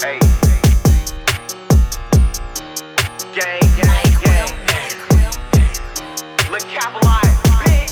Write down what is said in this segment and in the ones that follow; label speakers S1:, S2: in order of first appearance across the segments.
S1: Hey. Gang. Look, capitalize, bitch.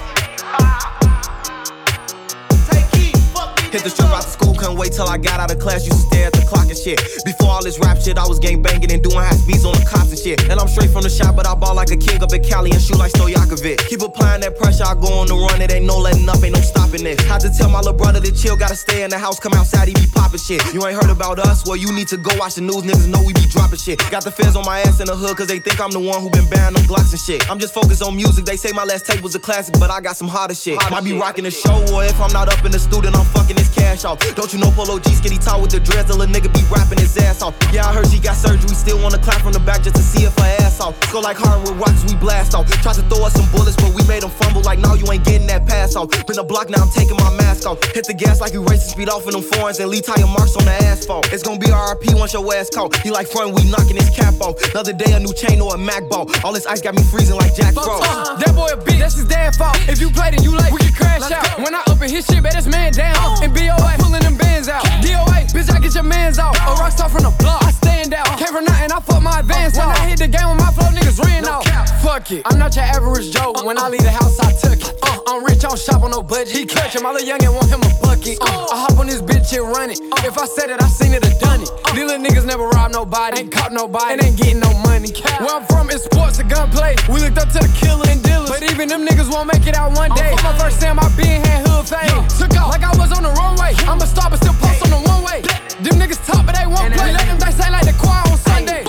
S1: Take heat, fuck me.
S2: Hit the strip out the school, couldn't wait till I got out of class. Used to stare at the clock and shit. Before all this rap shit, I was gang banging and doing high speeds on the cops and shit. And I'm straight from the shop, but I ball like a king up in Cali and shoot like Stojakovic. Keep applying that pressure, I go on the run. It ain't no letting up, ain't no stopping it. Had to tell my little brother to chill, gotta stay in the house, come outside, he be popping shit. You ain't heard about us? Well, you need to go watch the news, niggas know we be dropping shit. Got the feds on my ass in the hood, cause they think I'm the one who been buying them Glocks and shit. I'm just focused on music, they say my last tape was a classic, but I got some harder shit. Might be rocking the show, or if I'm not up in the studio, I'm fucking his cash off. Don't you know Polo G skinny tall with the dreads, a little nigga be rapping his ass off. Yeah, I heard she got surgery, still wanna clap from the back just to see if her ass off. Go like hard with rocks, we blast off. Tried to throw us some bullets, but we made them fumble like, no, you ain't getting that pass off. Been a block, now I'm taking my mask off. Hit the gas like you racing, speed off in them foreigns and leave tire marks on the asphalt. It's gonna be RIP once your ass caught. He like front, we knocking his cap off. Another day, a new chain or a Mac ball. All this ice got me freezing like Jack Frost.
S3: That boy a bitch, that's his dad fault. If you played it, you like, we can crash out. When I open his shit, bet his man down. And BOA, pulling them bands out. DOA, bitch, I get your mans out. A rockstar from the block, I stand out. Came from nothing, I fuck my advance out. When I hit the game with my flow, niggas ran out. Fuck it, I'm not your average Joe. When I leave the house, I took it. I'm rich, I don't shop on no budget. He clutch him, my little youngin' want him a bucket. I hop on this bitch and run it. If I said it, I seen it or done it. These little niggas never rob nobody, ain't caught nobody, and ain't getting no money. Where I'm from, it's sports and gunplay. We looked up to the killer and dealers, but even them niggas won't make it out one day. My first time I been had hood fame. Took off like I was on the runway. I'm a star, but still post on the one way. Them niggas talk, but they won't play. Let them they say like the choir on Sunday.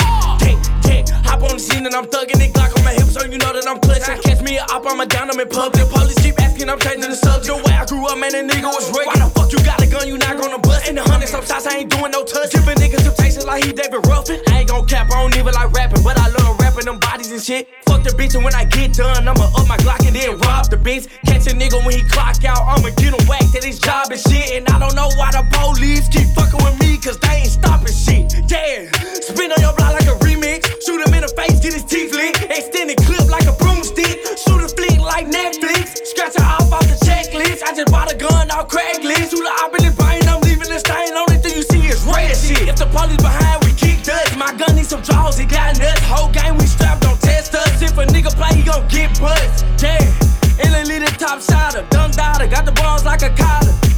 S4: Hop on the scene and I'm thugging it. Glock on my hips, so you know that I'm clutching. Catch me up, I'm a down, I'm in public. Police keep asking, I'm changing the subject. The way I grew up, man, that nigga was rugged. Why the fuck you got a gun, you not gonna bust? In the 100 some shots, I ain't doing no touch. Giving niggas temptations like he David Ruffin. I ain't gon' cap, I don't even like rapping, but I love rapping them bodies and shit. Fuck the bitch, and when I get done, I'ma up my Glock and then rob the bitch. Catch a nigga when he clock out, I'ma get him whacked at his job and shit. And I don't know why the police keep fucking with me, cause they ain't stopping shit. Yeah, spin on your block like a remix. Shoot him in the face, get his teeth lit. Extended clip like a broomstick. Shoot a flick like Netflix. Scratch her off the checklist. I just bought a gun off Craigslist. Shoot the op in the brain, I'm leaving the stain. Only thing you see is red shit. If the police behind, we kick dust. My gun needs some draws, it got nuts. Whole game we strapped, don't test us. If a nigga play, he gon' get buzzed. Yeah, Italy the top shotter. Dunked out, got the balls like a collar.